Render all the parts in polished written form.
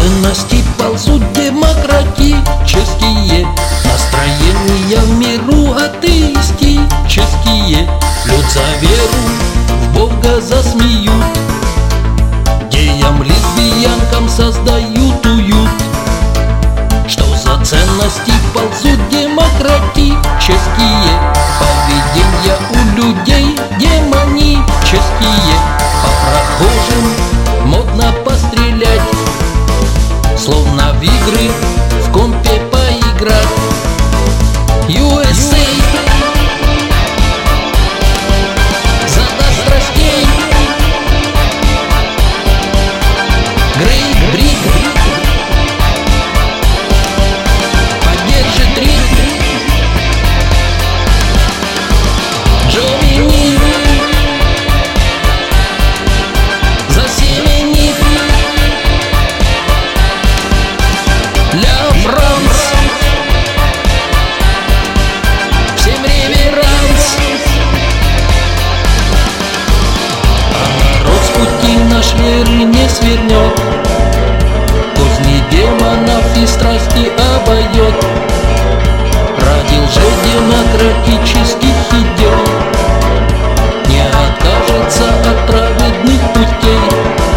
ценности ползут демократические, настроения в миру атеистические. Пьют за веру, в Бога засмеют, геям, лесбиянкам создают уют. Что за ценности ползут демократические, поведения у людей демонические. По прохожим модно пострелять, словно в игры в компе поиграть. USA задаст страстей, Great Britain поддержит ритм, Джомини засеменит, Ля Франс всем реверанс. А народ с пути наш веры не свернет, козни демонов и страсти обойдет. Ради лжедемократических идей не откажется от праведных путей.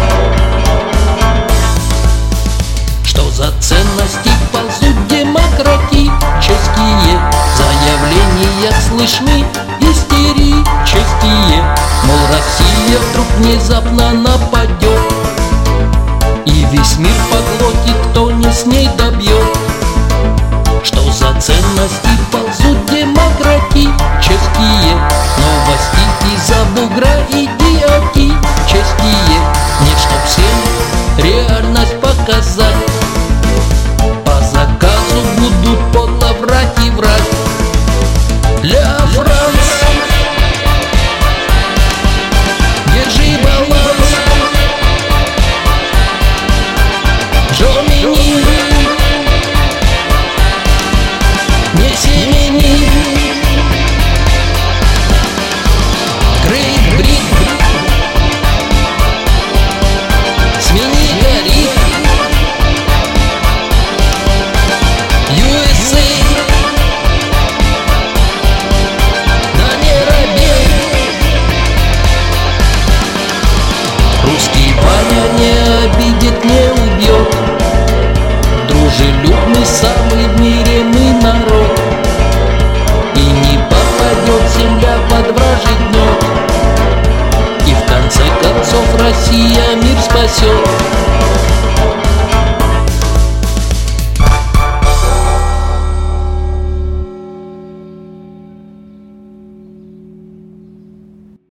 Что за ценности ползут демократические, заявления слышны истерические. Мол, Россия вдруг внезапно нападет и весь мир поглотит, кто не с ней добьет. Что за ценности ползут демократические, новости из-за бугра идиотические. Нет, чтоб всем реальность показать, по заказу будут подло врать и врать. Ля Франс, держи баланс, Джомини не семени, Great Britain смени горит, USA да не робей. Русский Ваня не обидит, не убьет, дружелюбный самый в мире мы народ, и не попадет земля под вражий гнет, и в конце концов Россия мир спасет.